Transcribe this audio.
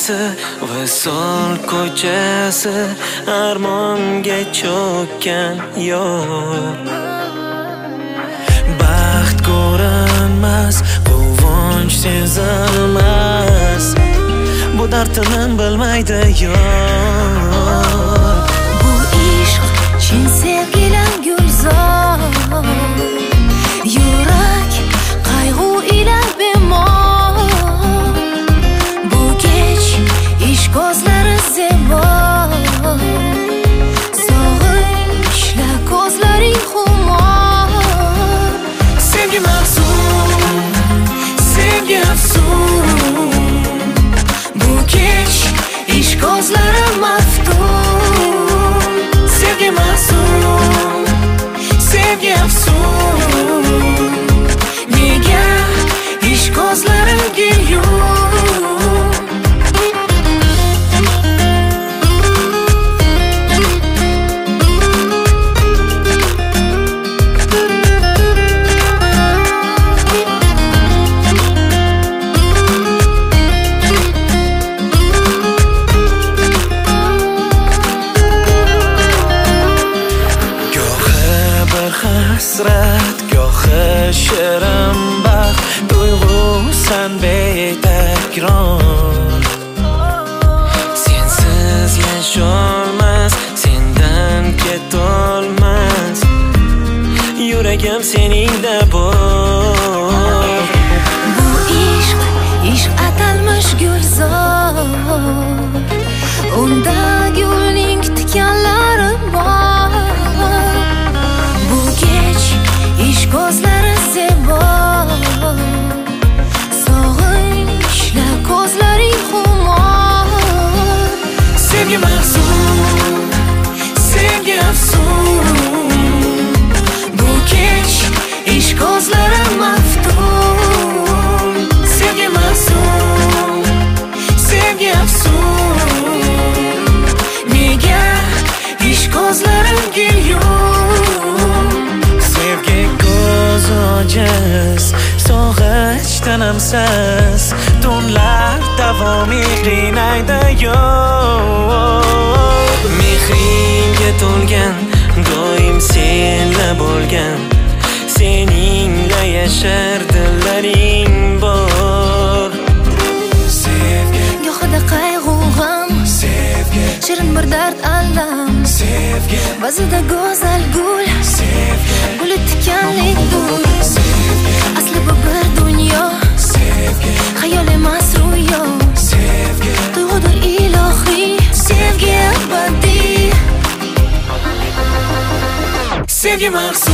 ko'chasi, visol ko'chasi, armonga cho'kkan yor. Baxt ko'rinmas, quvonch sezilmas, bu dardini bilmaydi yor. Bu ishq chin sevgilar gulzor, yurak qayg'u ila bemor. Bu kech ish ko'zlari zebo, sog'inchla ko'zlaring xumor. Sevgi mahzun, sevgi afsun, bu kech ish ko'zlari maftun. Sevgi mahzun, sevgi afsun, nega ish ko'zlarimga yum. Hasrat, gohi shirin baxt, tuyg'usan betakror. Sensiz yasholmas, sendan ketolmas, yuragim seningda bor. Bu ishq atalmish gulzor, unda gulning tikanlari bor. Bu kech ish ko'zlari zebo, sog'inchla ko'zlaring xumor. Sevgi mahzun, sevgi afsun, bu kech ish ko'zlari maftun. Sevgi mahzun, sevgi afsun, nega ish ko'zlarimga yum. Sevgi ko'z ojiz, sog'inch tinimsiz, tunlar davomiy qiynaydi yo'q. Mehringga to'lgan, doim senla bo'lgan, seningla yashar dillaring bor. Sevgi, Gohida qayg'u g'am, sevgi, shirin bir dard alam, sevgi, ba'zida go'zal gul, sevgi, guli tikanlik dur. sevgi, Asli bu bir dunyo, sevgi, xayol emas ro'yo. sevgi, Tuyg'udir ilohiy, sevgi abadiy. sevgi mahzun.